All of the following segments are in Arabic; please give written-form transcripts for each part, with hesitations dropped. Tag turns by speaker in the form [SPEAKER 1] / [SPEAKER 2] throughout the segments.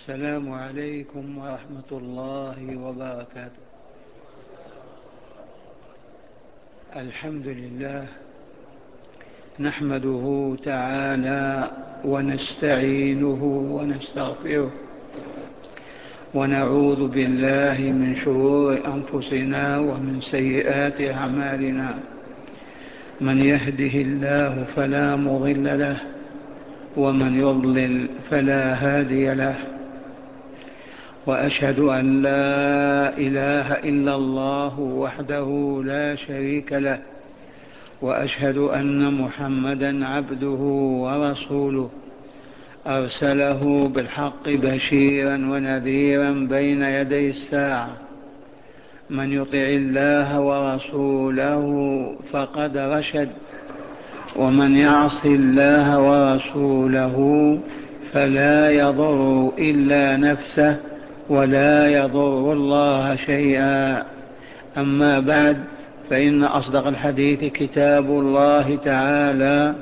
[SPEAKER 1] السلام عليكم ورحمة الله وبركاته. الحمد لله نحمده تعالى ونستعينه ونستغفره ونعوذ بالله من شرور أنفسنا ومن سيئات أعمالنا. من يهده الله فلا مضل له ومن يضلل فلا هادي له، وأشهد أن لا إله إلا الله وحده لا شريك له، وأشهد أن محمدا عبده ورسوله أرسله بالحق بشيرا ونذيرا بين يدي الساعة. من يطع الله ورسوله فقد رشد، ومن يعص الله ورسوله فلا يضر إلا نفسه ولا يضر الله شيئا. أما بعد، فإن أصدق الحديث كتاب الله تعالى،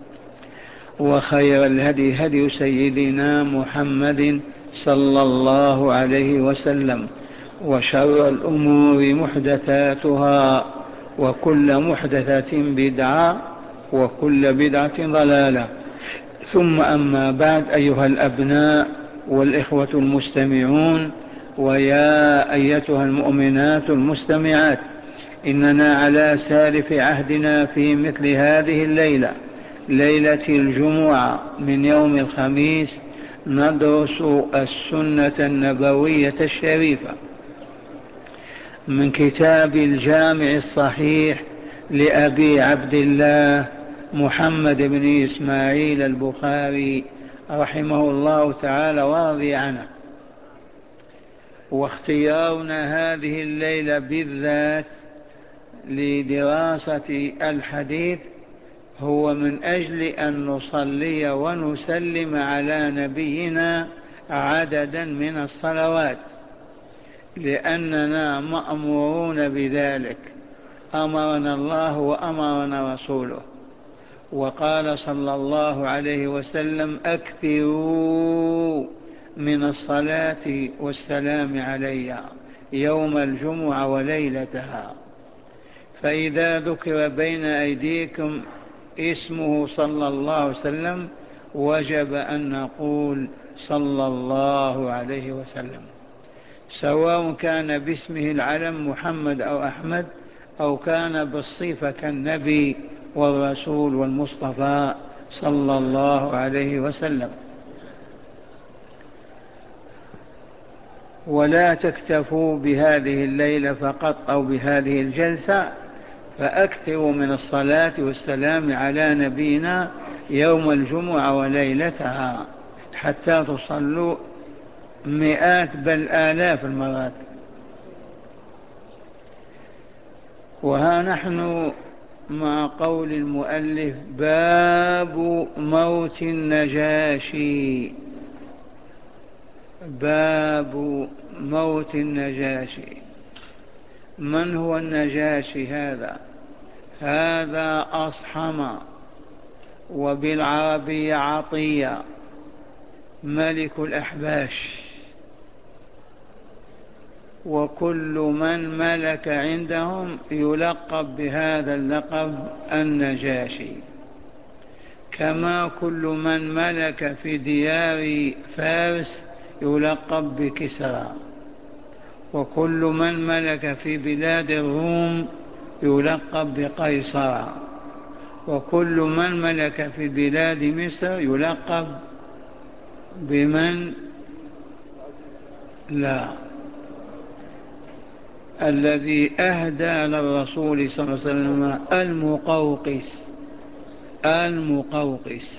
[SPEAKER 1] وخير الهدي هدي سيدنا محمد صلى الله عليه وسلم، وشر الأمور محدثاتها، وكل محدثة بدعة، وكل بدعة ضلالة. ثم أما بعد، أيها الأبناء والإخوة المستمعون، ويا أيتها المؤمنات المستمعات، إننا على سالف عهدنا في مثل هذه الليلة، ليلة الجمعة من يوم الخميس، ندرس السنة النبوية الشريفة من كتاب الجامع الصحيح لأبي عبد الله محمد بن إسماعيل البخاري رحمه الله تعالى ورضي عنه. واختيارنا هذه الليلة بالذات لدراسة الحديث هو من أجل أن نصلي ونسلم على نبينا عددا من الصلوات، لأننا مأمورون بذلك، أمرنا الله وأمرنا رسوله. وقال صلى الله عليه وسلم: أكثروا من الصلاة والسلام علي يوم الجمعة وليلتها. فإذا ذكر بين أيديكم اسمه صلى الله عليه وسلم وجب أن نقول صلى الله عليه وسلم، سواء كان باسمه العلم محمد أو أحمد، أو كان بالصفة كالنبي والرسول والمصطفى صلى الله عليه وسلم. ولا تكتفوا بهذه الليلة فقط أو بهذه الجلسة، فأكثروا من الصلاة والسلام على نبينا يوم الجمعة وليلتها، حتى تصلوا مئات بل آلاف المرات. وها نحن مع قول المؤلف: باب موت النجاشي. باب موت النجاشي. من هو النجاشي هذا؟ هذا أصحم، وبالعربية عطية، ملك الأحباش، وكل من ملك عندهم يلقب بهذا اللقب النجاشي، كما كل من ملك في ديار فارس يلقب بكسرى، وكل من ملك في بلاد الروم يلقب بقيصر، وكل من ملك في بلاد مصر يلقب بمن؟ لا، الذي أهدى للرسول صلى الله عليه وسلم: المقوقس. المقوقس.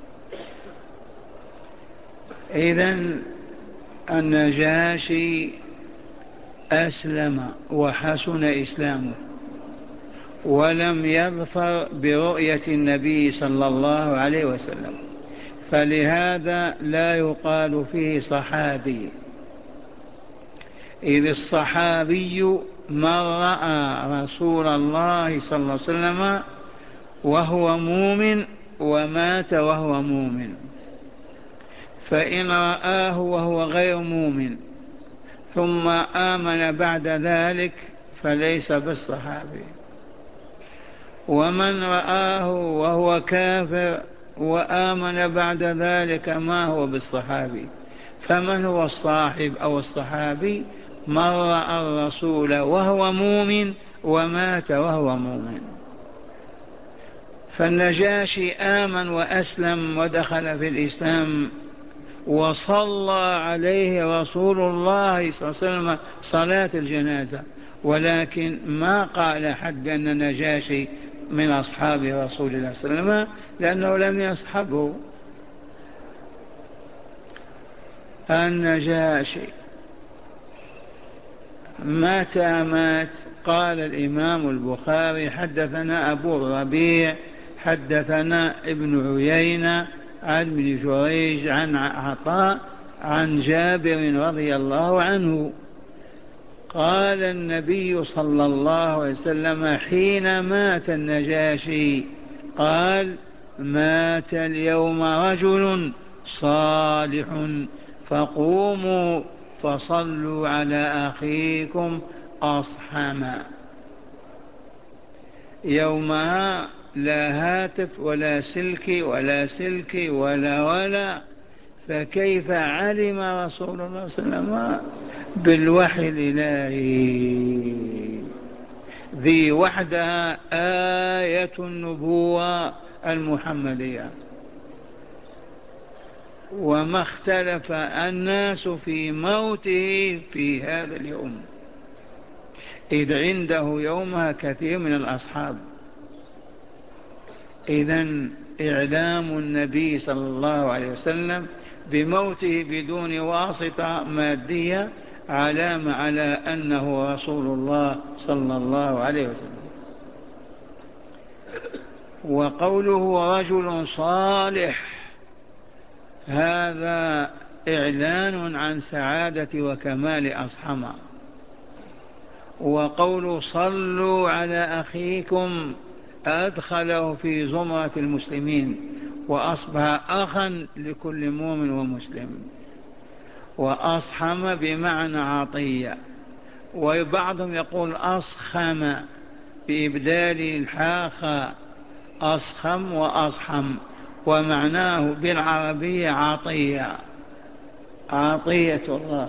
[SPEAKER 1] إذن النجاشي أسلم وحسن إسلامه، ولم يظفر برؤية النبي صلى الله عليه وسلم، فلهذا لا يقال فيه صحابي، إذ الصحابي من رأى رسول الله صلى الله عليه وسلم وهو مؤمن ومات وهو مؤمن. فإن رآه وهو غير مؤمن ثم آمن بعد ذلك فليس بالصحابي، ومن رآه وهو كافر وآمن بعد ذلك ما هو بالصحابي. فمن هو الصاحب أو الصحابي؟ من رأى الرسول وهو مؤمن ومات وهو مؤمن. فالنجاشي آمن وأسلم ودخل في الإسلام وصلى عليه رسول الله صلى الله عليه وسلم صلاة الجنازة، ولكن ما قال أحد بأن النجاشي من أصحاب رسول الله صلى الله عليه وسلم لأنه لم يصحبه. النجاشي متى مات؟ قال الإمام البخاري: حدثنا أبو الربيع حدثنا ابن عيينة عن ابن جريج عن عطاء عن جابر رضي الله عنه قال النبي صلى الله عليه وسلم حين مات النجاشي قال: مات اليوم رجل صالح فقوموا فصلوا على أخيكم أصحما. يومها لا هاتف ولا سلك ولا فكيف علم رسول الله صلى الله عليه وسلم؟ بالوحي الإلهي. ذي وحدها آية النبوة المحمدية. وما اختلف الناس في موته في هذا اليوم، إذ عنده يومها كثير من الأصحاب. إذن إعلام النبي صلى الله عليه وسلم بموته بدون واسطة مادية علامة على أنه رسول الله صلى الله عليه وسلم. وقوله رجل صالح هذا إعلان عن سعادة وكمال أصحمه. وقول صلوا على أخيكم أدخله في زمرة المسلمين وأصبح أخا لكل مؤمن ومسلم. وأصحم بمعنى عطية، وبعضهم يقول أصخم بإبدال الحاخ، أصخم وأصحم، ومعناه بالعربية عطية، عطية الله.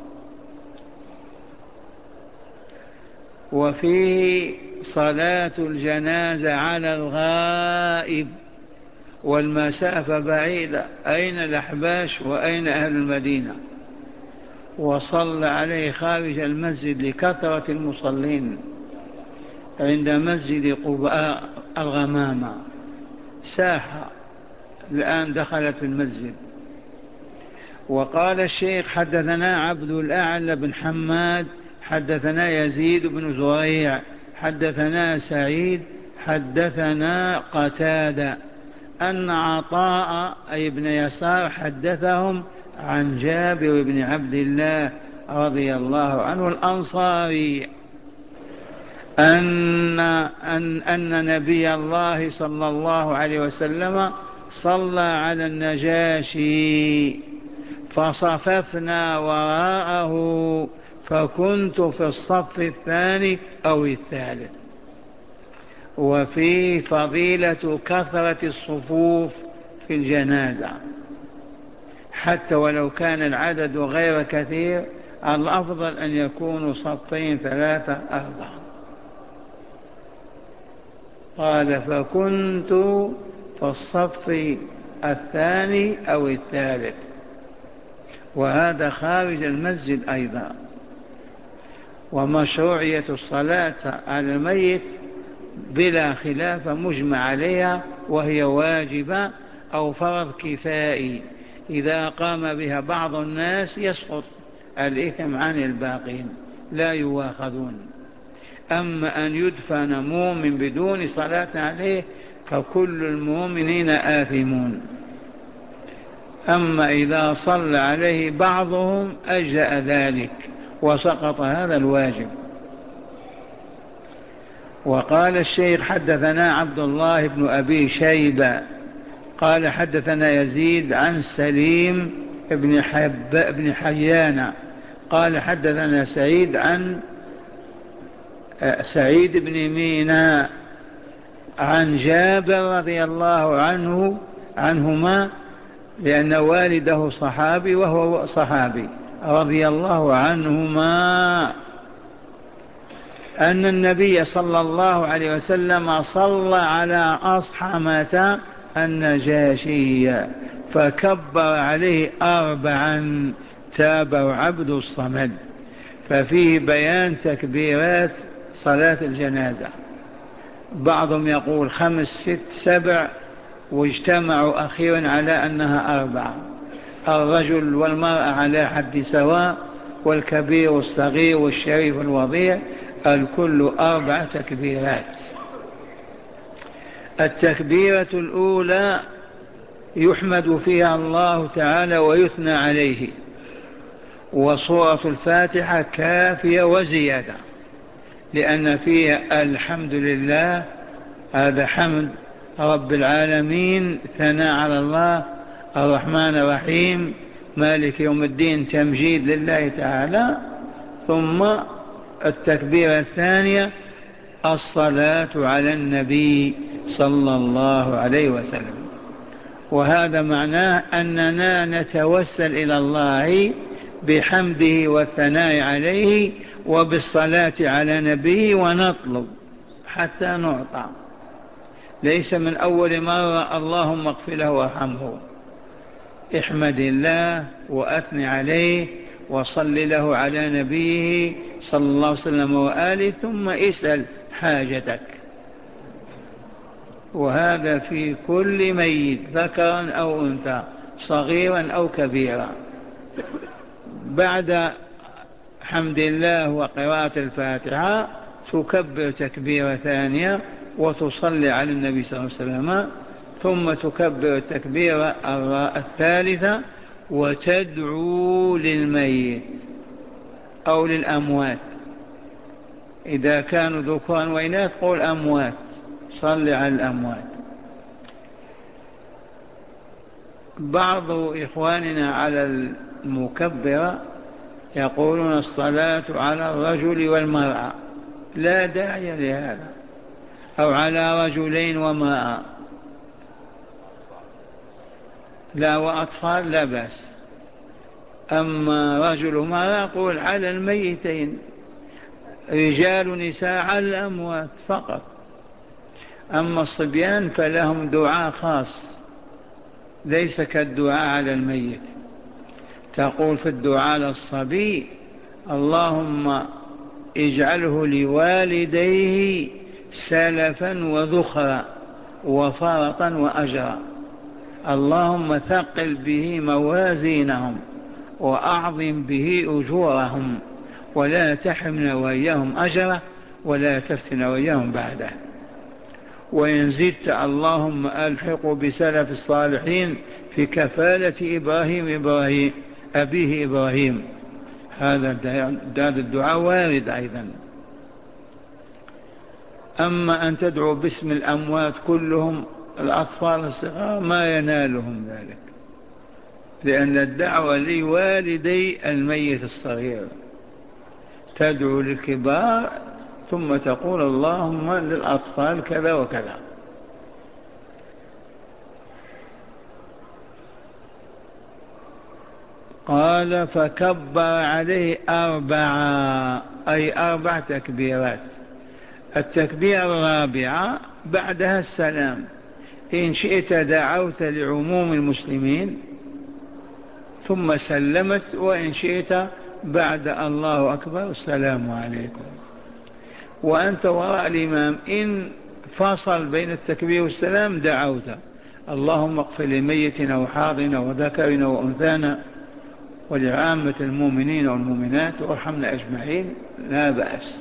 [SPEAKER 1] وفيه صلاة الجنازة على الغائب والمسافة بعيدة، أين الأحباش وأين أهل المدينة؟ وصلى عليه خارج المسجد لكثرة المصلين عند مسجد قباء الغمامة، ساحة الآن دخلت المسجد. وقال الشيخ: حدثنا عبد الأعلى بن حماد حدثنا يزيد بن زريع حدثنا سعيد حدثنا قتادة أن عطاء أي بن يسار حدثهم عن جابر بن عبد الله رضي الله عنه الأنصاري أن نبي الله صلى الله عليه وسلم صلى على النجاشي فصففنا وراءه فكنت في الصف الثاني أو الثالث. وفي فضيلة كثرة الصفوف في الجنازة، حتى ولو كان العدد غير كثير الأفضل أن يكونوا صفين ثلاثة أربعة. قال: فكنت في الصف الثاني أو الثالث، وهذا خارج المسجد أيضا. ومشروعية الصلاة على الميت بلا خلاف مجمع عليها، وهي واجبة أو فرض كفائي، إذا قام بها بعض الناس يسقط الإثم عن الباقين لا يواخذون. أما أن يدفن مؤمن بدون صلاة عليه فكل المؤمنين آثمون. أما إذا صلى عليه بعضهم أجزأ ذلك وسقط هذا الواجب. وقال الشيخ: حدثنا عبد الله بن أبي شيبة قال حدثنا يزيد عن سليم بن حيان قال حدثنا سعيد عن سعيد بن مينا عن جابر رضي الله عنهما، لأن والده صحابي وهو صحابي رضي الله عنهما، أن النبي صلى الله عليه وسلم صلى على أصحمة النجاشي فكبر عليه 4 تابع عبد الصمد. ففيه بيان تكبيرات صلاة الجنازة، بعضهم يقول 5 6 7، واجتمعوا أخيرا على أنها 4. الرجل والمرأة على حد سواء، والكبير والصغير والشريف والوضيع، الكل 4 تكبيرات. التكبيرة الأولى يحمد فيها الله تعالى ويثنى عليه، وصورة الفاتحة كافية وزيادة، لأن فيها الحمد لله، هذا حمد رب العالمين، ثناء على الله، الرحمن الرحيم مالك يوم الدين، تمجيد لله تعالى. ثم التكبيرة الثانية الصلاة على النبي صلى الله عليه وسلم، وهذا معناه أننا نتوسل إلى الله بحمده والثناء عليه وبالصلاة على نبيه، ونطلب حتى نعطى، ليس من أول مرة اللهم اغفر له وارحمه. احمد الله وأثني عليه وصل له على نبيه صلى الله عليه وسلم وآله، ثم اسأل حاجتك. وهذا في كل ميت ذكرا أو أنثى، صغيرا أو كبيرا. بعد حمد الله وقراءة الفاتحة تكبر تكبيرة ثانية وتصلي على النبي صلى الله عليه وسلم، ثم تكبر التكبيرة الثالثة وتدعو للميت أو للأموات، إذا كانوا ذكران وإناث قول أموات، صل على الأموات. بعض إخواننا على المكبرة يقولون الصلاة على الرجل والمرأة، لا داعي لهذا، أو على رجلين وامرأة، لا وأطفال لا بأس. أما رجل ومرأة يقول على الميتين، رجال نساء على الأموات فقط. أما الصبيان فلهم دعاء خاص ليس كالدعاء على الميت. تقول في الدعاء للصبي اللهم اجعله لوالديه سلفا وذخرا وفرطا وأجرا، اللهم ثقل به موازينهم وأعظم به أجورهم، ولا تحرمنا وإياهم أجره، ولا تفتنا وإياهم بعده. وإن زدت اللهم ألحق بسلف الصالحين في كفالة إبراهيم أبيه إبراهيم. هذا الدعاء وارد أيضا. أما أن تدعو باسم الأموات كلهم، الأطفال الصغار ما ينالهم ذلك، لأن الدعوة لوالدي الميت الصغير، تدعو للكبار ثم تقول اللهم للأطفال كذا وكذا. قال فكبر عليه 4، أي 4 تكبيرات. التكبير الرابعة بعدها السلام، إن شئت دعوت لعموم المسلمين ثم سلمت، وإن شئت بعد الله أكبر السلام عليكم. وأنت وراء الإمام إن فصل بين التكبير والسلام دعوت اللهم اغفر لميتنا وحاضرنا وذكرنا وأنثانا ولعامة المؤمنين والمؤمنات وارحمنا أجمعين، لا بأس.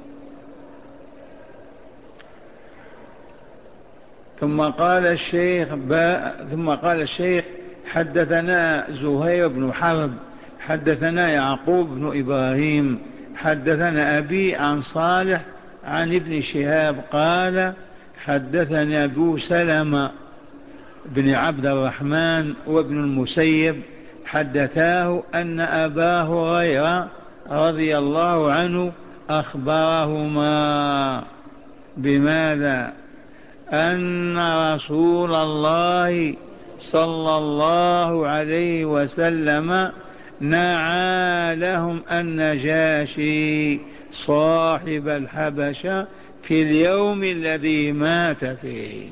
[SPEAKER 1] ثم قال الشيخ حدثنا زهير بن حرب حدثنا يعقوب بن إبراهيم حدثنا أبي عن صالح عن ابن شهاب قال حدثنا أبو سلمة بن عبد الرحمن وابن المسيب حدثاه أن أبا هريرة رضي الله عنه أخبرهما بماذا؟ أن رسول الله صلى الله عليه وسلم نعى لهم النجاشي صاحب الحبشة في اليوم الذي مات فيه.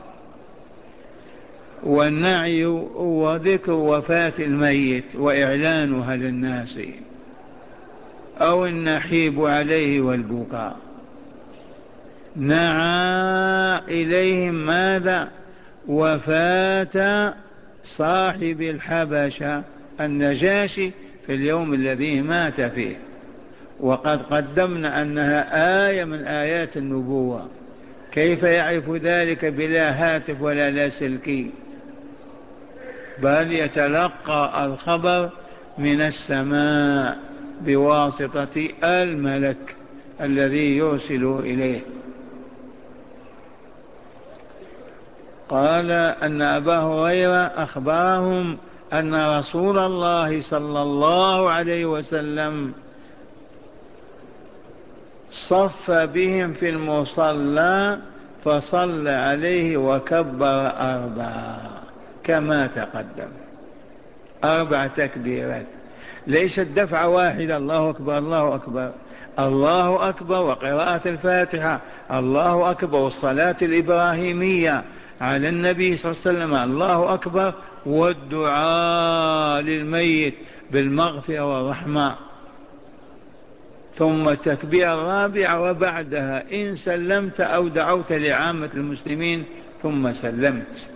[SPEAKER 1] والنعي هو ذكر وفاة الميت وإعلانها للناس، أو النحيب عليه والبكاء. نعى إليهم ماذا؟ وفاة صاحب الحبشة النجاشي في اليوم الذي مات فيه. وقد قدمنا أنها آية من آيات النبوة، كيف يعرف ذلك بلا هاتف ولا لاسلكي؟ بل يتلقى الخبر من السماء بواسطة الملك الذي يرسل إليه. قال أن أبا هريرة أخبرهم أن رسول الله صلى الله عليه وسلم صف بهم في المصلى فصلى عليه وكبر أربعة كما تقدم، 4 تكبيرات، ليست دفعة واحدة الله أكبر الله أكبر. الله أكبر وقراءة الفاتحة، الله أكبر والصلاة الإبراهيمية على النبي صلى الله عليه وسلم، الله أكبر والدعاء للميت بالمغفرة والرحمة، ثم التكبير الرابع وبعدها إن سلمت أو دعوت لعامة المسلمين ثم سلمت.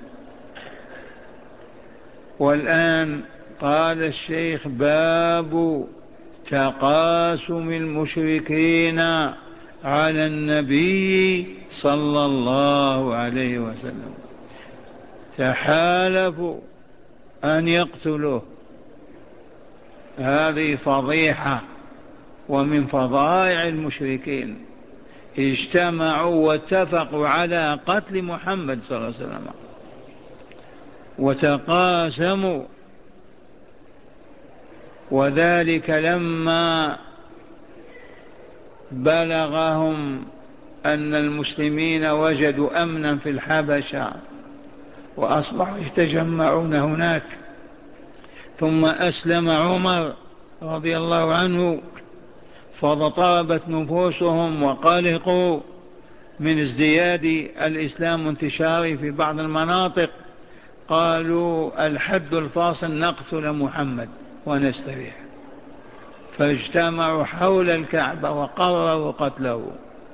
[SPEAKER 1] والآن قال الشيخ: باب تقاسم المشركين على النبي صلى الله عليه وسلم، تحالفوا أن يقتلوه. هذه فضيحة ومن فضائع المشركين، اجتمعوا واتفقوا على قتل محمد صلى الله عليه وسلم وتقاسموا. وذلك لما بلغهم أن المسلمين وجدوا أمنا في الحبشة وأصبحوا يتجمعون هناك، ثم أسلم عمر رضي الله عنه فاضطربت نفوسهم وقلقوا من ازدياد الإسلام وانتشاره في بعض المناطق، قالوا: الحد الفاصل نقتل محمد ونستريح. فاجتمعوا حول الكعبة وقرروا قتله.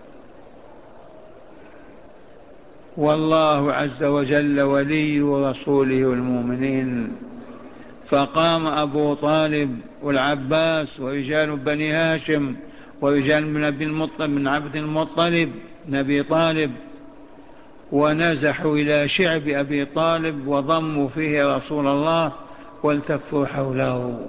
[SPEAKER 1] والله عز وجل ولي رسوله والمؤمنين، فقام أبو طالب والعباس ورجال بني هاشم ورجال من عبد المطلب نبي طالب، ونزحوا إلى شعب أبي طالب وضموا فيه رسول الله والتفوا حوله.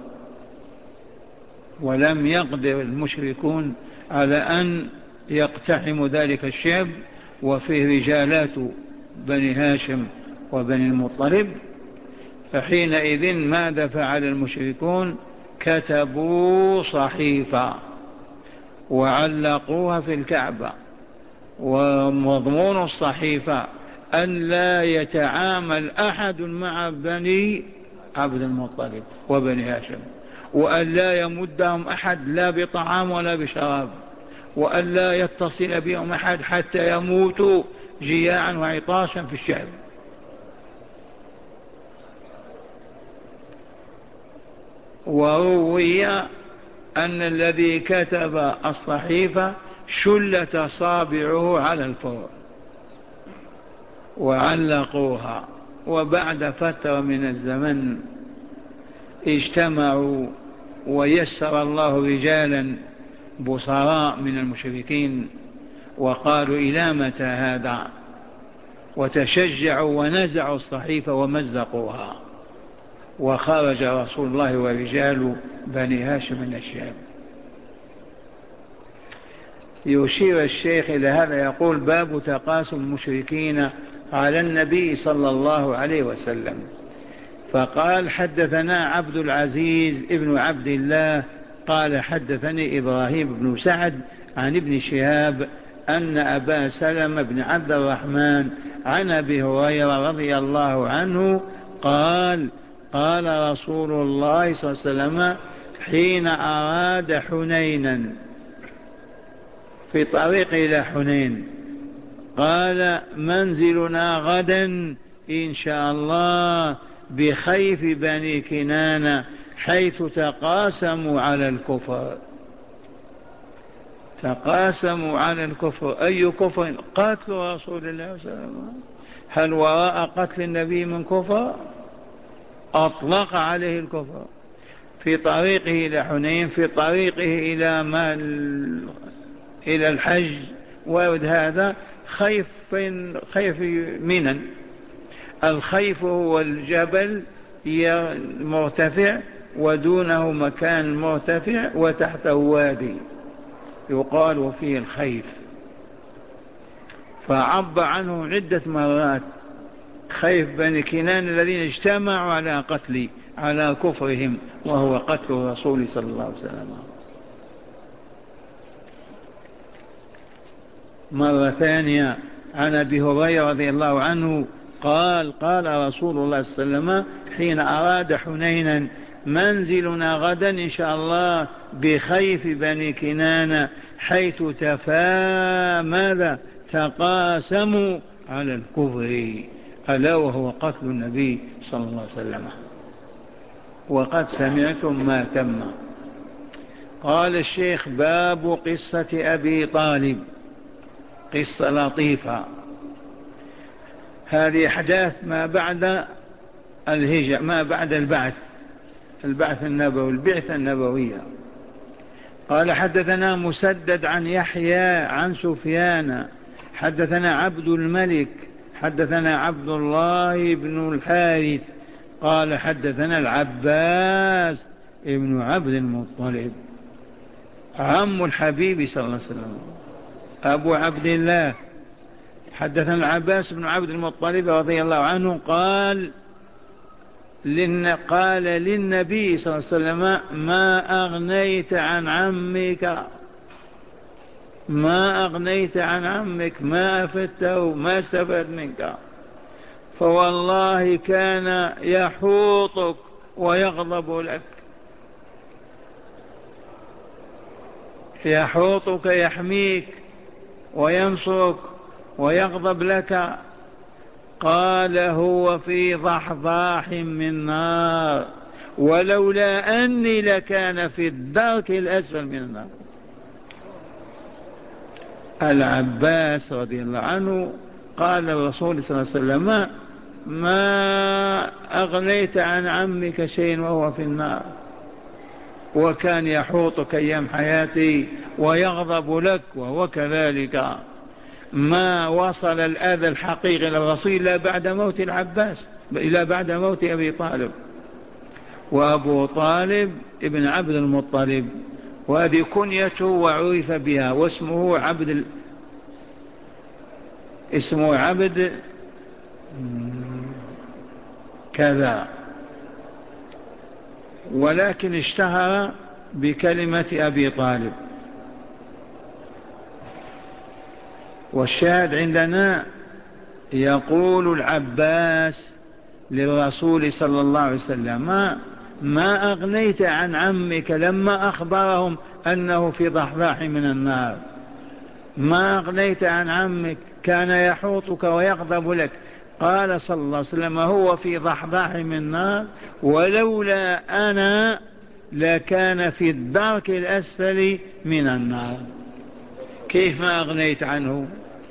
[SPEAKER 1] ولم يقدر المشركون على أن يقتحموا ذلك الشعب وفيه رجالات بني هاشم وبني المطلب. فحينئذ ماذا فعل المشركون؟ كتبوا صحيفة وعلقوها في الكعبة، ومضمون الصحيفة أن لا يتعامل أحد مع بني عبد المطلب وبني هاشم، وأن لا يمدهم أحد لا بطعام ولا بشراب، وأن لا يتصل بهم أحد حتى يموتوا جياعا وعطاشا في الشعب. وروي أن الذي كتب الصحيفة شلت أصابعه على الفور وعلقوها. وبعد فترة من الزمن اجتمعوا ويسر الله رجالا بصراء من المشركين وقالوا: إلى متى هذا؟ وتشجعوا ونزعوا الصحيفة ومزقوها، وخرج رسول الله ورجال بني هاشم من الشام. يشير الشيخ إلى هذا يقول: باب تقاسم المشركين على النبي صلى الله عليه وسلم، فقال حدثنا عبد العزيز ابن عبد الله قال حدثني إبراهيم بن سعد عن ابن شهاب أن أبا سلمة بن عبد الرحمن عن أبي هريرة رضي الله عنه قال قال رسول الله صلى الله عليه وسلم حين أراد حنينا في طريق إلى حنين قال منزلنا غدا إن شاء الله بخيف بني كنانة حيث تقاسموا على الكفر. تقاسموا على الكفر، أي كفر؟ قتل رسول الله صلى الله عليه وسلم. هل وراء قتل النبي من كفر؟ أطلق عليه الكفر. في طريقه إلى حنين، في طريقه إلى الحج، وارد هذا خيف منن. الخيف هو الجبل مرتفع ودونه مكان مرتفع وتحته وادي يقال فيه الخيف، فعب عنه عدة مرات خيف بني كنان الذين اجتمعوا على كفرهم وهو قتل الرسول صلى الله عليه وسلم. مرة ثانية عن أبي هريرة رضي الله عنه قال قال رسول الله صلى الله عليه وسلم حين أراد حنينا منزلنا غدا إن شاء الله بخيف بني كنانة حيث تقاسموا على الكفر، ألا وهو قتل النبي صلى الله عليه وسلم. وقد سمعتم ما تم. قال الشيخ باب قصة أبي طالب، قصة لطيفة. هذه أحداث ما بعد الهجرة، ما بعد البعث النبوي، البعثة النبوية. قال حدثنا مسدد عن يحيى عن سفيان حدثنا عبد الملك حدثنا عبد الله بن الحارث قال حدثنا العباس ابن عبد المطلب عم الحبيب صلى الله عليه وسلم أبو عبد الله. حدثنا العباس بن عبد المطلب رضي الله عنه قال للنبي صلى الله عليه وسلم ما أغنيت عن عمك، ما أفدته، ما استفاد منك، فوالله كان يحوطك ويغضب لك، يحوطك يحميك وينصرك ويغضب لك. قال هو في ضحضاح من نار ولولا أني لكان في الدرك الأسفل من النار. العباس رضي الله عنه قال الرسول صلى الله عليه وسلم ما أغنيت عن عمك شيء وهو في النار، وكان يحوطك أيام حياتي ويغضب لك، وهو كذلك. ما وصل الأذى الحقيقي للرسول إلا بعد موت العباس، إلا بعد موت أبي طالب. وأبو طالب ابن عبد المطلب، وهذه كنيته وعرف بها، واسمه عبد كذا، ولكن اشتهر بكلمة أبي طالب. والشاهد عندنا يقول العباس للرسول صلى الله عليه وسلم ما أغنيت عن عمك لما أخبرهم أنه في ضحضاح من النار، ما أغنيت عن عمك، كان يحوطك ويغضب لك. قال صلى الله عليه وسلم هو في ضحضاح من النار ولولا أنا لكان في الدرك الأسفل من النار. كيف ما أغنيت عنه؟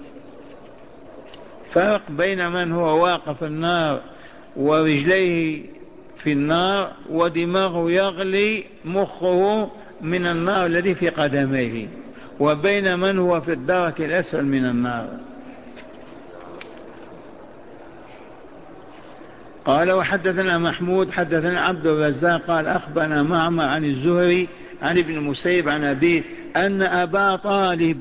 [SPEAKER 1] فرق بين من هو واقف النار ورجليه في النار ودماغه يغلي مخه من النار الذي في قدميه، وبين من هو في الدرك الأسفل من النار. قال وحدثنا محمود حدثنا عبد الرزاق قال أخبرنا معمر عن الزهري عن ابن المسيب عن أبيه أن أبا طالب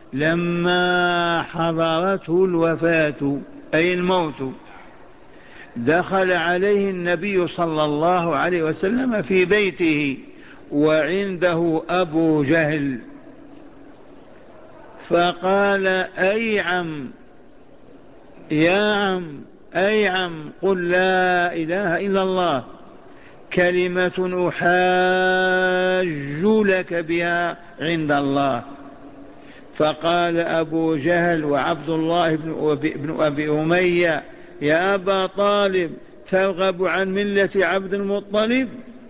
[SPEAKER 1] لما حضرته الوفاة أي الموت دخل عليه النبي صلى الله عليه وسلم في بيته وعنده أبو جهل، فقال: أي عم، يا عم، أي عم، قل لا إله إلا الله، كلمة أحاج لك بها عند الله. فقال أبو جهل وعبد الله بن أبي أمية: يا أبا طالب، ترغب عن ملة عبد المطلب؟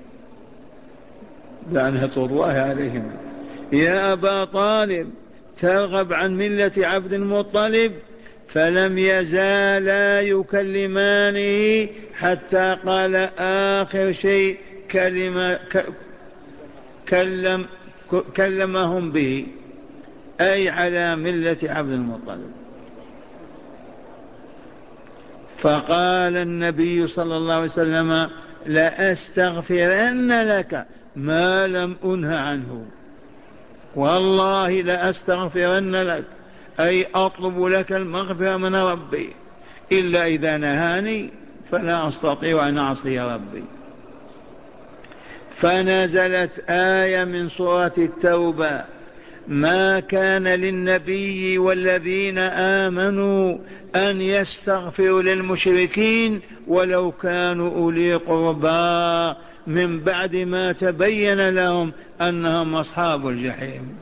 [SPEAKER 1] لعنة الله عليهم. يا أبا طالب، ترغب عن ملة عبد المطلب؟ فلم يزالا يكلمانه حتى قال آخر شيء كلمهم به، أي على ملة عبد المطلب. فقال النبي صلى الله عليه وسلم: لأستغفرن لك ما لم أنه عنه، والله لأستغفرن لك، أي أطلب لك المغفرة من ربي، إلا إذا نهاني فلا أستطيع أن أعصي ربي. فنزلت آية من سورة التوبة: ما كان للنبي والذين آمنوا أن يستغفروا للمشركين ولو كانوا أولي قربى من بعد ما تبين لهم أنهم أصحاب الجحيم.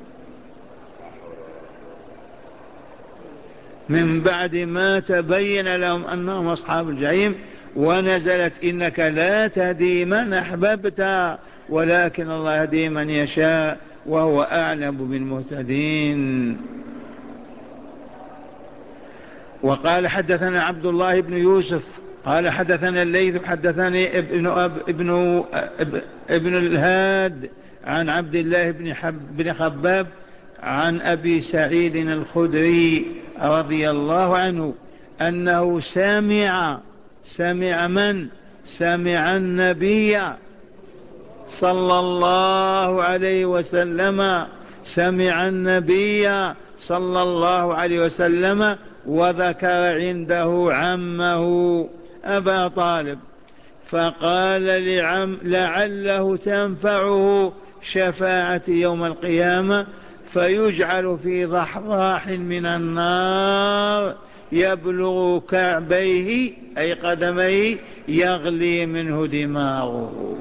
[SPEAKER 1] من بعد ما تبين لهم أنهم أصحاب الجحيم. ونزلت: إنك لا تهدي من أحببت ولكن الله يهدي من يشاء وهو أعلم بالمهتدين. وقال: حدثنا عبد الله بن يوسف قال حدثنا الليث حدثني ابن الهاد عن عبد الله بن خباب عن أبي سعيد الخدري رضي الله عنه أنه سمع من؟ سمع النبي صلى الله عليه وسلم، سمع النبي صلى الله عليه وسلم وذكر عنده عمه أبا طالب، فقال لعله تنفعه شفاعة يوم القيامة، فيجعل في ضحضاح من النار يبلغ كعبيه أي قدميه، يغلي منه دماغه.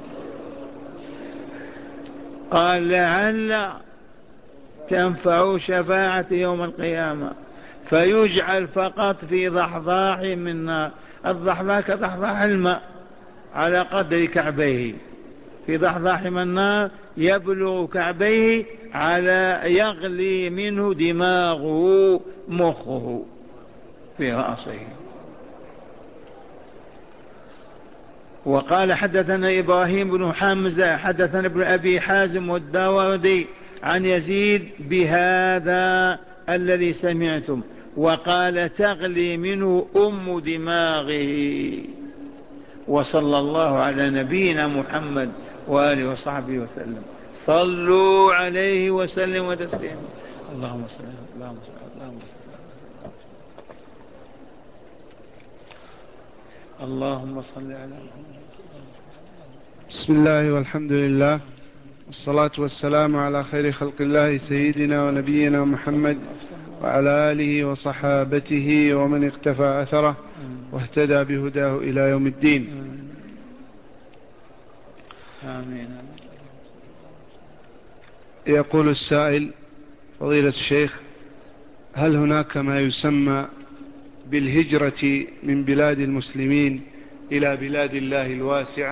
[SPEAKER 1] قال: لعل تنفع شفاعة يوم القيامة، فيجعل فقط في ضحضاح من نار. الضحضاح كضحضاح الماء على قدر كعبيه، في ضحضاح من النار يبلغ كعبيه، على يغلي منه دماغه، مخه في رأسه. وقال: حدثنا إبراهيم بن حمزة حدثنا ابن أبي حازم والداوردي عن يزيد بهذا الذي سمعتم، وقال: تغلي منه أم دماغه. وصلى الله على نبينا محمد وآله وصحبه وسلم. صلوا عليه وسلم وتسليما. اللهم صل اللهم صل اللهم صل على محمد.
[SPEAKER 2] بسم الله والحمد لله والصلاة والسلام على خير خلق الله سيدنا ونبينا محمد وعلى آله وصحابته ومن اقتفى أثره واهتدى بهداه إلى يوم الدين.
[SPEAKER 1] آمين.
[SPEAKER 2] يقول السائل: فضيلة الشيخ، هل هناك ما يسمى بالهجرة من بلاد المسلمين إلى بلاد الله الواسعة؟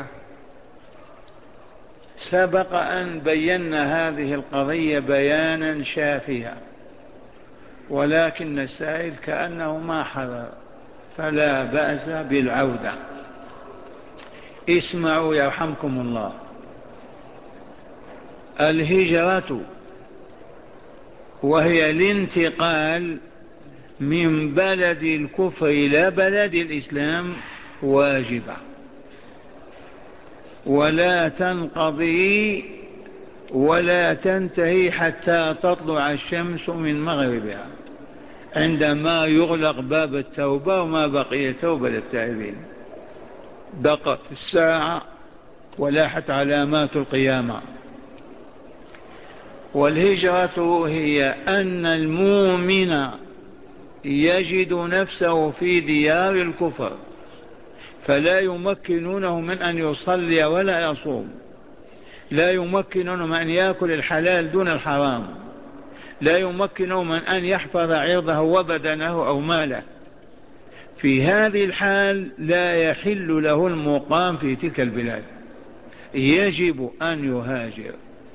[SPEAKER 1] سبق أن بينا هذه القضية بيانا شافيا، ولكن السائل كأنه ما حضر، فلا بأس بالعودة. اسمعوا يرحمكم الله، الهجرة وهي الانتقال من بلد الكفر إلى بلد الإسلام واجبة، ولا تنقضي ولا تنتهي حتى تطلع الشمس من مغربها، عندما يغلق باب التوبة وما بقي توبة للتائبين. دقت الساعة ولاحت علامات القيامة. والهجرة هي أن المؤمن يجد نفسه في ديار الكفر فلا يمكنونه من أن يصلي ولا يصوم، لا يمكنونه من أن يأكل الحلال دون الحرام، لا يمكنه من أن يحفظ عرضه وبدنه أو ماله. في هذه الحال لا يحل له المقام في تلك البلاد، يجب أن يهاجر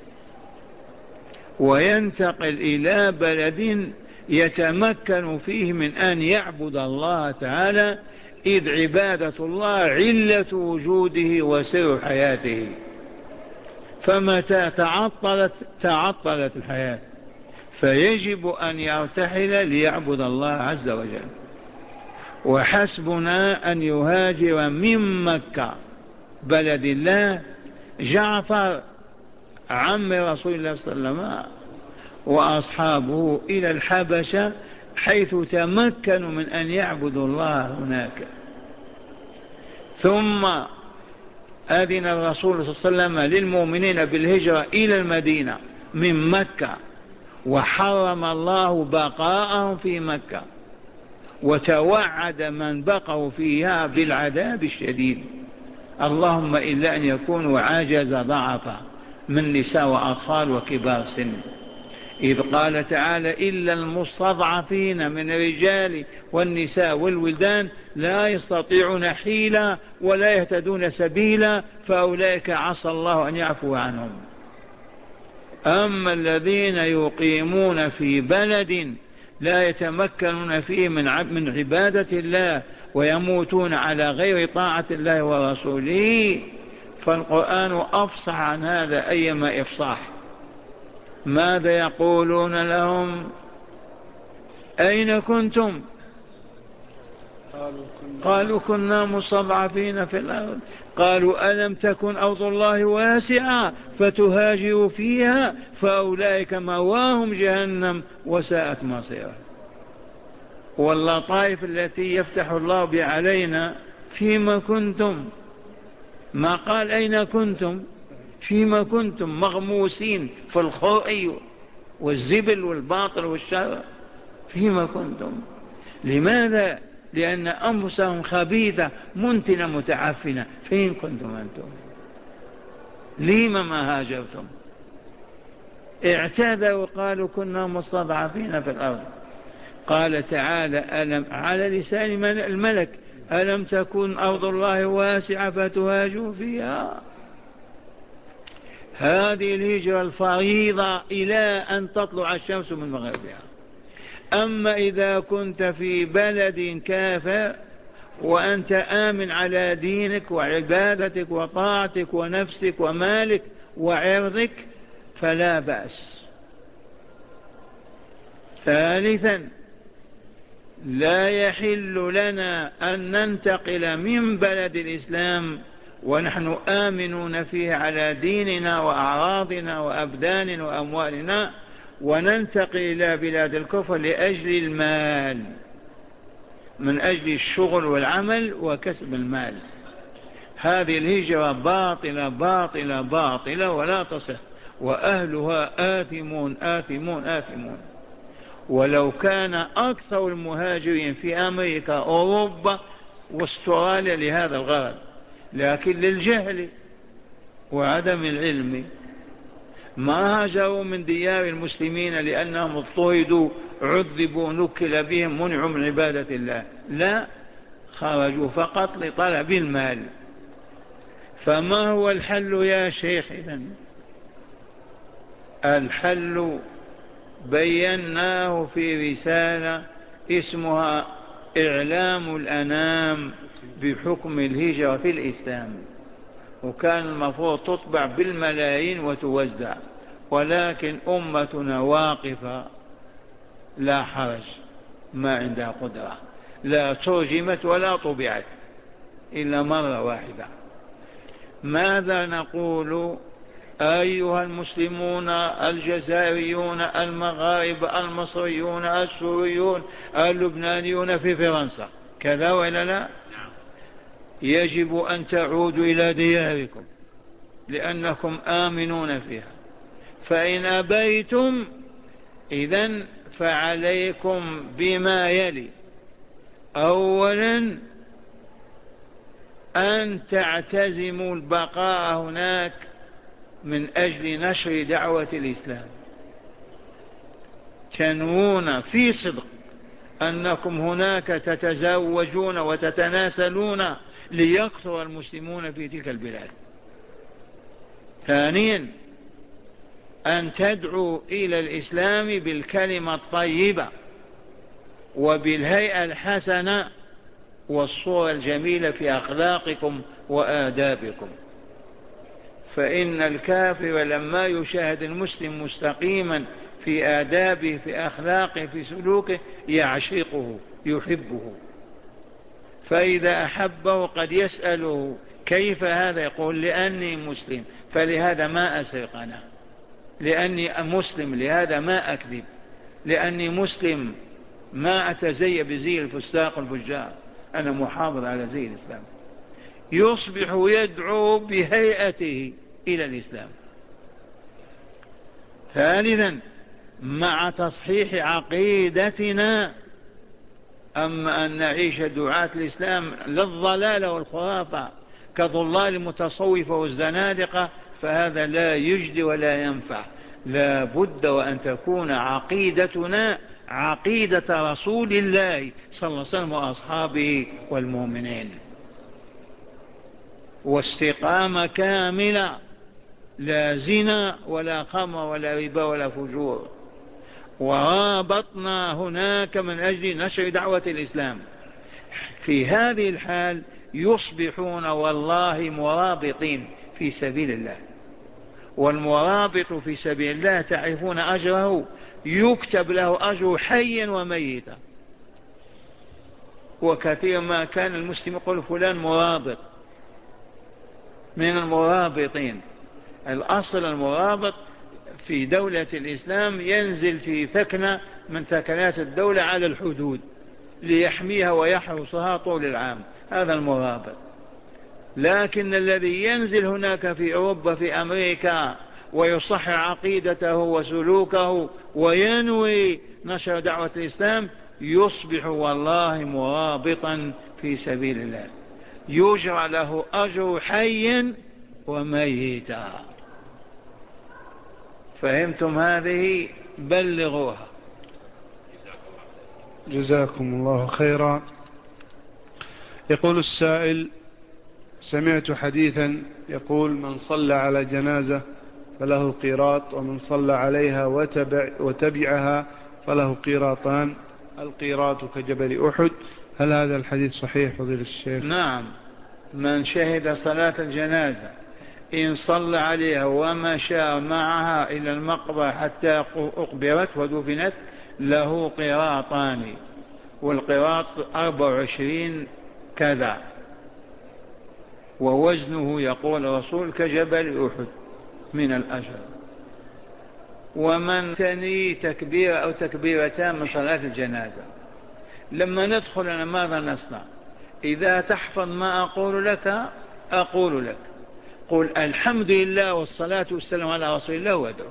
[SPEAKER 1] وينتقل إلى بلد يتمكن فيه من أن يعبد الله تعالى، إذ عبادة الله علة وجوده وسر حياته، فمتى تعطلت الحياة فيجب أن يرتحل ليعبد الله عز وجل. وحسبنا أن يهاجر من مكة بلد الله جعفر عم رسول الله صلى الله عليه وسلم وأصحابه إلى الحبشة، حيث تمكنوا من أن يعبدوا الله هناك. ثم أذن الرسول صلى الله عليه وسلم للمؤمنين بالهجرة إلى المدينة من مكة، وحرم الله بقاءهم في مكة، وتوعد من بقوا فيها بالعذاب الشديد، اللهم إلا أن يكونوا عاجز ضعفا من نساء وأطفال وكبار سن، إذ قال تعالى إلا المستضعفين من الرجال والنساء والولدان لا يستطيعون حيلا ولا يهتدون سبيلا، فأولئك عسى الله أن يعفو عنهم. أما الذين يقيمون في بلد لا يتمكنون فيه من عبادة الله ويموتون على غير طاعة الله ورسوله، فالقرآن أفصح عن هذا أيما إفصاح. ماذا يقولون لهم؟ أين كنتم؟ قالوا كنا مستضعفين في الأرض. قالوا ألم تكن أرض الله واسعة فتهاجروا فيها فأولئك مواهم جهنم وساءت مصيرا. واللطائف التي يفتح الله بها علينا، فيما كنتم، ما قال أين كنتم، فيما كنتم مغموسين في الخوء والزبل والباطل والشر، فيما كنتم. لماذا؟ لأن أنفسهم خبيثة منتنة متعفنة. فين كنتم أنتم؟ لما ما هاجرتم؟ اعتذروا قالوا كنا مستضعفين في الأرض. قال تعالى ألم على لسان الملك ألم تكن أرض الله واسعة فتهاجوا فيها. هذه الهجرة الفريضة إلى أن تطلع الشمس من مغربها. أما إذا كنت في بلد كافر وأنت آمن على دينك وعبادتك وطاعتك ونفسك ومالك وعرضك فلا بأس. ثالثا، لا يحل لنا أن ننتقل من بلد الإسلام ونحن آمنون فيه على ديننا وأعراضنا وأبداننا وأموالنا وننتقل إلى بلاد الكفر لأجل المال، من أجل الشغل والعمل وكسب المال. هذه الهجرة باطلة باطلة باطلة ولا تصح، وأهلها آثمون آثمون آثمون. ولو كان أكثر المهاجرين في أمريكا أوروبا واستراليا لهذا الغرض، لكن للجهل وعدم العلم ما هاجروا من ديار المسلمين لأنهم اضطهدوا عذبوا نكل بهم منعوا من عبادة الله، لا، خرجوا فقط لطلب المال. فما هو الحل يا شيخ؟ إذن الحل بيناه في رسالة اسمها إعلام الأنام بحكم الهجرة في الإسلام، وكان المفروض تطبع بالملايين وتوزع، ولكن أمتنا واقفة لا حرج، ما عندها قدرة، لا ترجمت ولا طبعت إلا مرة واحدة. ماذا نقول أيها المسلمون الجزائريون المغاربة المصريون السوريون اللبنانيون في فرنسا؟ كذا ولا لا؟ يجب أن تعودوا إلى دياركم لأنكم آمنون فيها. فإن أبيتم إذن فعليكم بما يلي: أولا أن تعتزموا البقاء هناك من أجل نشر دعوة الإسلام، تنوون في صدق أنكم هناك تتزوجون وتتناسلون ليكثر المسلمون في تلك البلاد. ثانيا أن تدعوا إلى الإسلام بالكلمة الطيبة وبالهيئة الحسنة والصورة الجميلة في أخلاقكم وآدابكم. فإن الكافر لما يشاهد المسلم مستقيما في آدابه في أخلاقه في سلوكه يعشقه يحبه. فإذا أحبه قد يسأله: كيف هذا؟ يقول: لأني مسلم فلهذا ما أسرق أنا، لأني مسلم لهذا ما أكذب، لأني مسلم ما أتزي بزي الفساق الفجار، أنا محافظ على زي الإسلام. يصبح يدعو بهيئته إلى الإسلام. ثالثا مع تصحيح عقيدتنا، أما أن نعيش دعاة الإسلام للضلال والخرافة كضلال المتصوفة والزنادقة فهذا لا يجدي ولا ينفع. لا بد وأن تكون عقيدتنا عقيدة رسول الله صلى الله عليه وسلم وأصحابه والمؤمنين، واستقامة كاملة، لا زنا ولا خمر ولا ربا ولا فجور. ورابطنا هناك من أجل نشر دعوة الإسلام. في هذه الحال يصبحون والله مرابطين في سبيل الله، والمرابط في سبيل الله تعرفون أجره، يكتب له أجر حيا وميتا. وكثير ما كان المسلم يقول فلان مرابط، من المرابطين. الأصل المرابط في دولة الإسلام ينزل في ثكنة من ثكنات الدولة على الحدود ليحميها ويحرسها طول العام، هذا المرابط. لكن الذي ينزل هناك في أوروبا في أمريكا ويصحح عقيدته وسلوكه وينوي نشر دعوة الإسلام يصبح والله مرابطا في سبيل الله، يجرى له أجر حيا وميتا. فهمتم هذه؟ بلغوها.
[SPEAKER 2] جزاكم الله خيرا. يقول السائل: سمعت حديثا يقول: من صلى على جنازة فله قيراط، ومن صلى عليها وتبعها فله قيراطان، القيراط كجبل أحد. هل هذا الحديث صحيح فضيلة الشيخ؟
[SPEAKER 1] نعم، من شهد صلاة الجنازة إن صلى عليها ومشى معها إلى المقبرة حتى أقبرت ودفنت له قيراطان، والقيراط 24 كذا، ووزنه يقول الرسول كجبل أحد من الأجر. ومن ثني تكبير أو تكبيرتان من صلاة الجنازة، لما ندخل أنا ماذا نصنع؟ إذا تحفظ ما أقول لك أقول لك: قل الحمد لله والصلاة والسلام على رسول الله وادعو.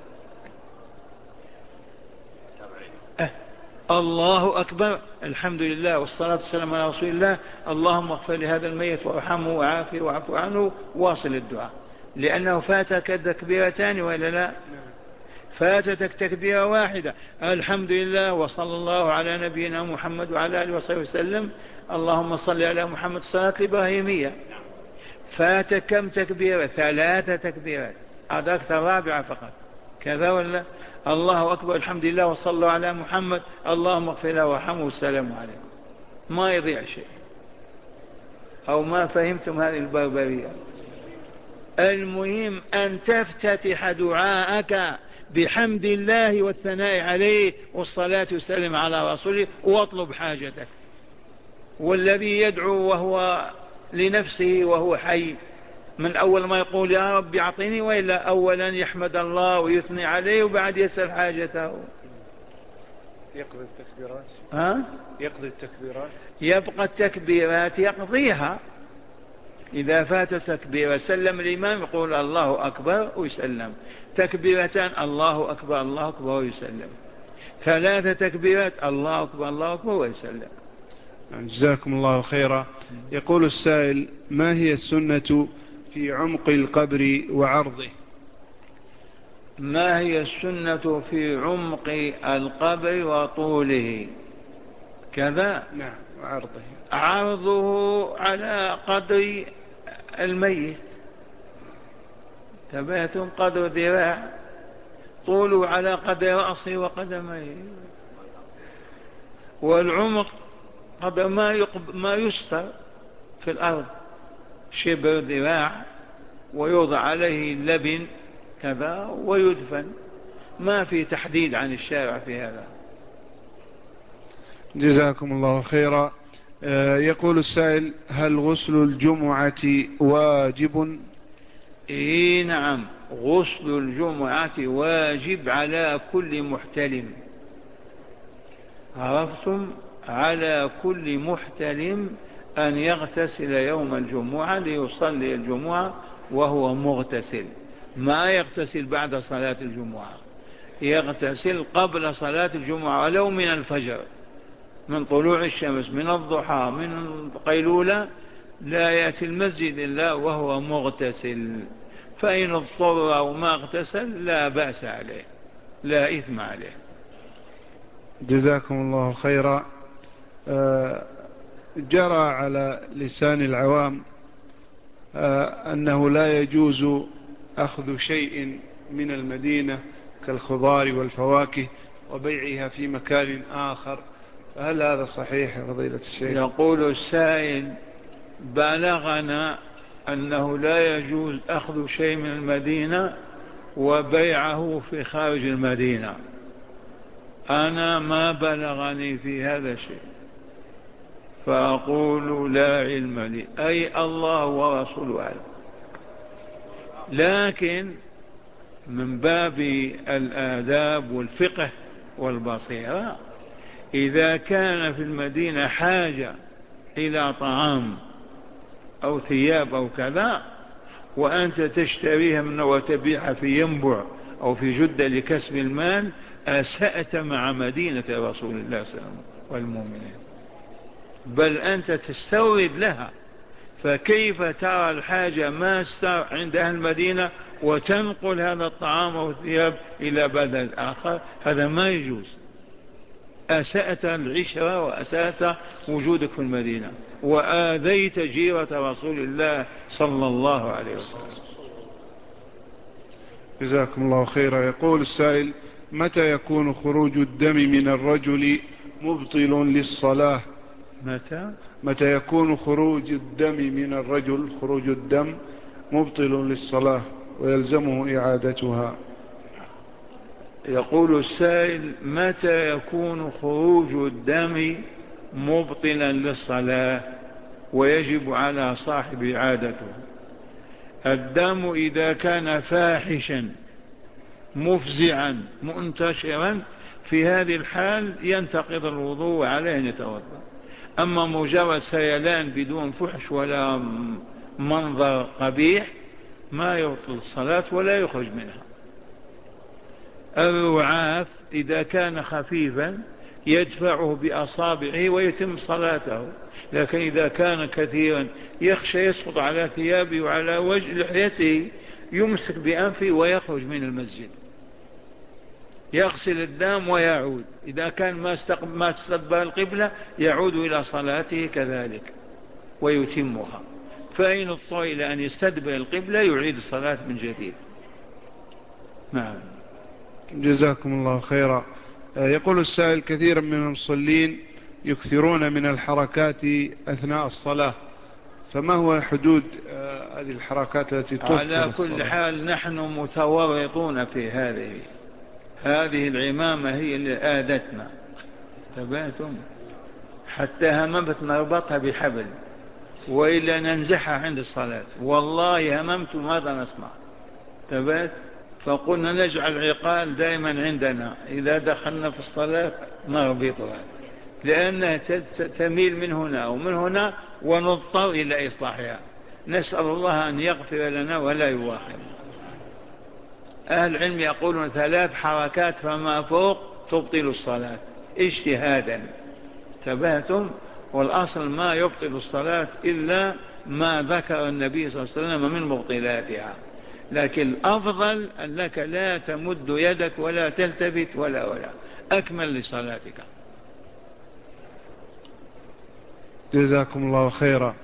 [SPEAKER 1] الله أكبر، الحمد لله والصلاة والسلام على رسول الله، اللهم اغفر لهذا الميت وارحمه وعافيه واعف عنه، واصل الدعاء. لأنه فاتك تكبيرتان وإلا لا؟ فاتتك تكبيرة واحدة، الحمد لله وصلى الله على نبينا محمد وعلى آله وصحبه وسلم، اللهم صل على محمد، الصلاة الإبراهيمية. فاتك كم تكبيرة؟ 3 تكبيرات، أدركت الرابعة فقط، كذا ولا؟ الله أكبر، الحمد لله وصلوا على محمد، اللهم اغفر له وارحمه والسلام عليكم. ما يضيع شيء. أو ما فهمتم هذه البربرية؟ المهم أن تفتتح دعاءك بحمد الله والثناء عليه والصلاة والسلام على رسوله واطلب حاجتك. والذي يدعو وهو لنفسه وهو حي من أول ما يقول يا رب أعطيني، وإلا أولا يحمد الله ويثني عليه وبعد يسأل حاجته.
[SPEAKER 2] يقضي التكبيرات.
[SPEAKER 1] ها؟
[SPEAKER 2] يقضي التكبيرات.
[SPEAKER 1] يبقى التكبيرات يقضيها، إذا فات تكبيرة سلم الإمام يقول الله أكبر ويسلم، تكبيرتان الله أكبر الله أكبر ويسلم، 3 تكبيرات الله أكبر الله أكبر ويسلم.
[SPEAKER 2] جزاكم الله خيرا. يقول السائل: ما هي السنة في عمق القبر وعرضه؟
[SPEAKER 1] ما هي السنة في عمق القبر وطوله كذا؟
[SPEAKER 2] نعم، وعرضه.
[SPEAKER 1] عرضه على قدر الميت، تبات قدر ذراع، طوله على قدر رأسه وقدميه، والعمق قدر ما يستر في الأرض، شبر ذراع، ويوضع عليه اللبن كذا ويدفن، ما في تحديد عن الشارع في هذا.
[SPEAKER 2] جزاكم الله خيرا. يقول السائل: هل غسل الجمعة واجب؟
[SPEAKER 1] إيه نعم، غسل الجمعة واجب على كل محتلم، عرفتم؟ على كل محتلم أن يغتسل يوم الجمعة ليصلي الجمعة وهو مغتسل، ما يغتسل بعد صلاة الجمعة، يغتسل قبل صلاة الجمعة ولو من الفجر، من طلوع الشمس، من الضحى، من القيلولة، لا يأتي المسجد إلا وهو مغتسل، فإن اضطر أو ما اغتسل لا بأس عليه، لا إثم عليه.
[SPEAKER 2] جزاكم الله خيرا. جرى على لسان العوام أنه لا يجوز أخذ شيء من المدينة كالخضار والفواكه وبيعها في مكان آخر، هل هذا صحيح يا فضيلة الشيخ؟
[SPEAKER 1] يقول السائل: بلغنا أنه لا يجوز أخذ شيء من المدينة وبيعه في خارج المدينة. أنا ما بلغني في هذا الشيء، فأقول لا علم لي، أي الله ورسوله أعلم. لكن من باب الآداب والفقه والبصيرة، إذا كان في المدينة حاجة إلى طعام أو ثياب أو كذا، وأنت تشتريها منه وتبيعها في ينبع أو في جدة لكسب المال، أسأت مع مدينة رسول الله صلى الله عليه وسلم والمؤمنين، بل أنت تستورد لها، فكيف ترى الحاجة ماسة عند أهل المدينة وتنقل هذا الطعام والثياب إلى بلد آخر؟ هذا ما يجوز، أسأت العشرة وأسأت وجودك في المدينة، وآذيت جيرة رسول الله صلى الله عليه وسلم.
[SPEAKER 2] جزاكم الله خيرا. يقول السائل: متى يكون خروج الدم من الرجل مبطل للصلاة؟ متى يكون خروج الدم من الرجل، خروج الدم مبطل للصلاة ويلزمه إعادتها؟
[SPEAKER 1] يقول السائل: متى يكون خروج الدم مبطلا للصلاة ويجب على صاحب إعادته؟ الدم إذا كان فاحشا مفزعا منتشرا، في هذه الحال ينتقض الوضوء وعليه أن يتوضأ. أما مجرد سيلان بدون فحش ولا منظر قبيح ما يبطل الصلاة ولا يخرج منها. الرعاف إذا كان خفيفا يدفعه بأصابعه ويتم صلاته، لكن إذا كان كثيرا يخشى يسقط على ثيابه وعلى وجه لحيته، يمسك بأنفه ويخرج من المسجد، يغسل الدم ويعود. إذا كان ما استقبل القبلة يعود إلى صلاته كذلك ويتمها، فإن اضطر إلى أن يستدبر القبلة يعيد الصلاة من جديد. نعم.
[SPEAKER 2] جزاكم الله خيرا. يقول السائل: كثيرا من المصلين يكثرون من الحركات أثناء الصلاة، فما هو حدود هذه الحركات التي تبطل الصلاة؟
[SPEAKER 1] على كل حال نحن متورطون في هذه العمامة هي اللي آدتنا، تبعتم حتى هممت نربطها بحبل وإلا ننزحها عند الصلاة، والله هممت ماذا نصنع، تبعت، فقلنا نجعل عقال دائما عندنا إذا دخلنا في الصلاة نربطها، لأنها تميل من هنا ومن هنا ونضطر إلى إصلاحها، نسأل الله أن يغفر لنا ولا يواخذ. أهل العلم يقولون 3 حركات فما فوق تبطل الصلاة اجتهادا، تبهتم، والأصل ما يبطل الصلاة إلا ما ذكر النبي صلى الله عليه وسلم من مبطلاتها، لكن الأفضل أنك لا تمد يدك ولا تلتفت ولا أكمل لصلاتك.
[SPEAKER 2] جزاكم الله خيرا.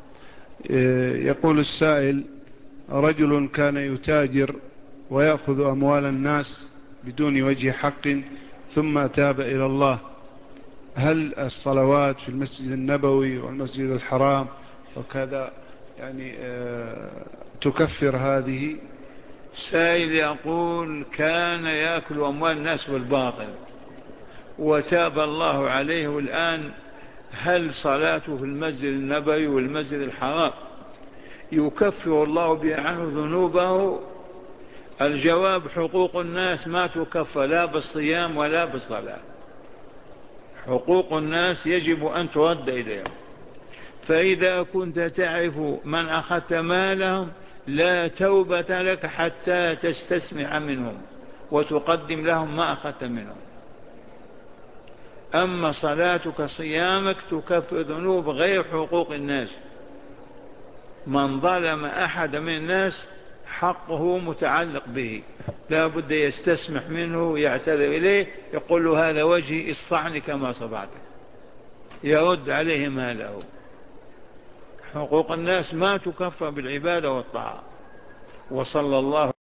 [SPEAKER 2] يقول السائل: رجل كان يتاجر ويأخذ أموال الناس بدون وجه حق ثم تاب إلى الله، هل الصلوات في المسجد النبوي والمسجد الحرام وكذا يعني تكفر هذه؟
[SPEAKER 1] سائل يقول: كان يأكل أموال الناس بالباطل وتاب الله عليه، والآن هل صلاته في المسجد النبوي والمسجد الحرام يكفر الله بها عنه ذنوبه؟ الجواب: حقوق الناس ما تكفر لا بالصيام ولا بالصلاة. حقوق الناس يجب أن ترد إليهم، فإذا كنت تعرف من أخذت مالهم لا توبة لك حتى تستسمع منهم وتقدم لهم ما أخذت منهم. أما صلاتك صيامك تكفر ذنوب غير حقوق الناس. من ظلم أحد من الناس حقه متعلق به، لا بد يستسمح منه، يعتذر إليه، يقول له: هذا وجهي، اصفعني كما صفعتك، يرد عليه ماله. حقوق الناس ما تكفر بالعبادة والطاعة. وصلى الله